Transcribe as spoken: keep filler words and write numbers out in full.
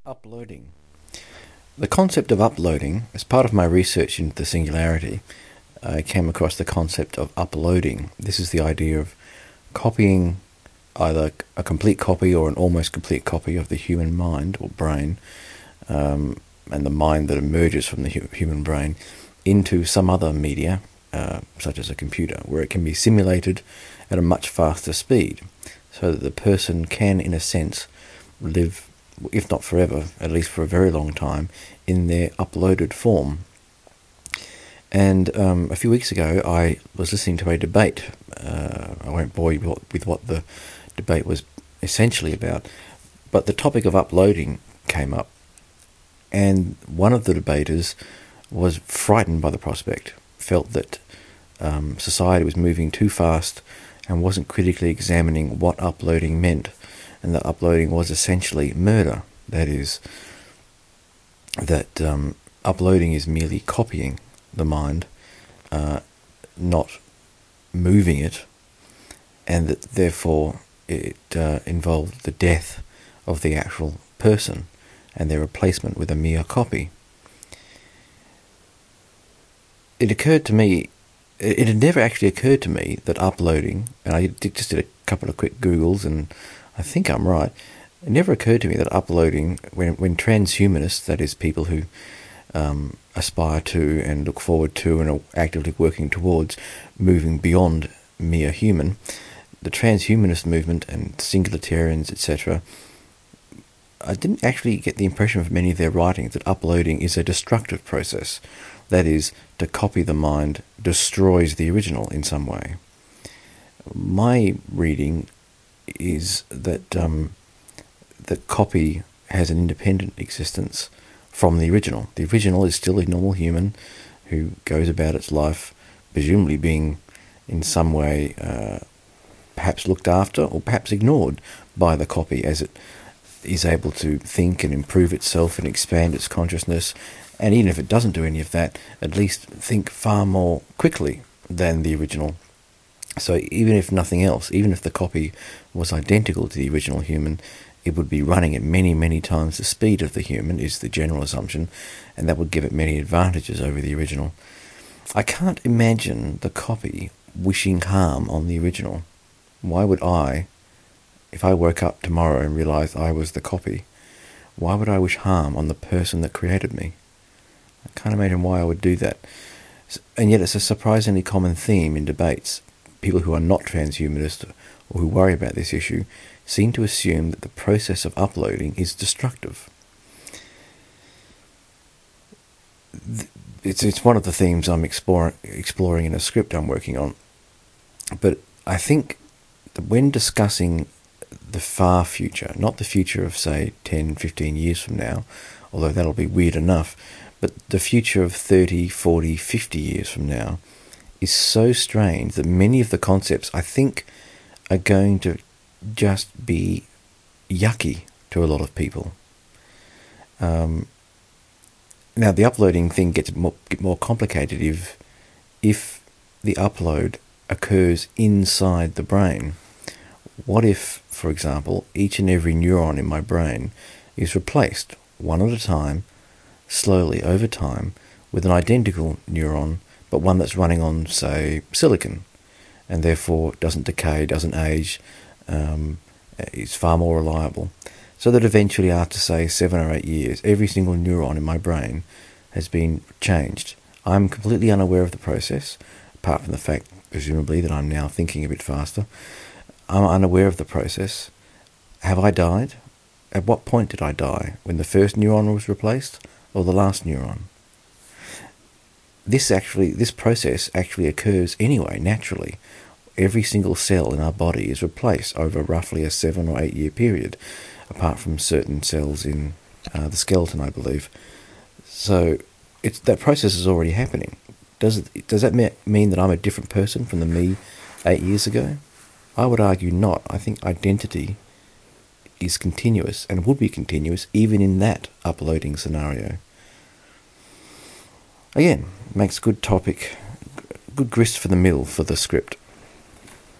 Uploading. The concept of uploading, as part of my research into the singularity, I came across the concept of uploading. This is the idea of copying either a complete copy or an almost complete copy of the human mind or brain, um, and the mind that emerges from the hu- human brain, into some other media, uh, such as a computer, where it can be simulated at a much faster speed, so that the person can, in a sense, live, if not forever, at least for a very long time, in their uploaded form. And um, a few weeks ago, I was listening to a debate. Uh, I won't bore you with what the debate was essentially about, but the topic of uploading came up, and one of the debaters was frightened by the prospect, felt that um, society was moving too fast and wasn't critically examining what uploading meant, and that uploading was essentially murder. That is, that um, uploading is merely copying the mind, uh, not moving it, and that therefore it uh, involved the death of the actual person and their replacement with a mere copy. It occurred to me, it had never actually occurred to me that uploading, and I did, just did a couple of quick Googles, and I think I'm right. It never occurred to me that uploading, when when transhumanists, that is, people who um, aspire to and look forward to and are actively working towards moving beyond mere human, the transhumanist movement and singularitarians, et cetera, I didn't actually get the impression from many of their writings that uploading is a destructive process. That is, to copy the mind destroys the original in some way. My reading is that um, that copy has an independent existence from the original. The original is still a normal human who goes about its life, presumably being in some way uh, perhaps looked after or perhaps ignored by the copy, as it is able to think and improve itself and expand its consciousness, and even if it doesn't do any of that, at least think far more quickly than the original. So even if nothing else, even if the copy was identical to the original human, it would be running at many, many times the speed of the human, is the general assumption, and that would give it many advantages over the original. I can't imagine the copy wishing harm on the original. Why would I, if I woke up tomorrow and realized I was the copy, why would I wish harm on the person that created me? I can't imagine why I would do that. And yet it's a surprisingly common theme in debates. People who are not transhumanist or who worry about this issue seem to assume that the process of uploading is destructive. It's it's one of the themes I'm explore, exploring in a script I'm working on. But I think that when discussing the far future, not the future of, say, ten, fifteen years from now, although that'll be weird enough, but the future of thirty, forty, fifty years from now, is so strange that many of the concepts, I think, are going to just be yucky to a lot of people. Um, now, the uploading thing gets more, get more complicated if, if the upload occurs inside the brain. What if, for example, each and every neuron in my brain is replaced, one at a time, slowly over time, with an identical neuron, but one that's running on, say, silicon, and therefore doesn't decay, doesn't age, um, is far more reliable. So that eventually, after, say, seven or eight years, every single neuron in my brain has been changed. I'm completely unaware of the process, apart from the fact, presumably, that I'm now thinking a bit faster. I'm unaware of the process. Have I died? At what point did I die? When the first neuron was replaced, or the last neuron? This actually, this process actually occurs anyway, naturally. Every single cell in our body is replaced over roughly a seven or eight year period, apart from certain cells in uh, the skeleton, I believe. So it's, that process is already happening. Does it, does that me- mean that I'm a different person from the me eight years ago? I would argue not. I think identity is continuous and would be continuous even in that uploading scenario. Again, makes good topic, good grist for the mill for the script.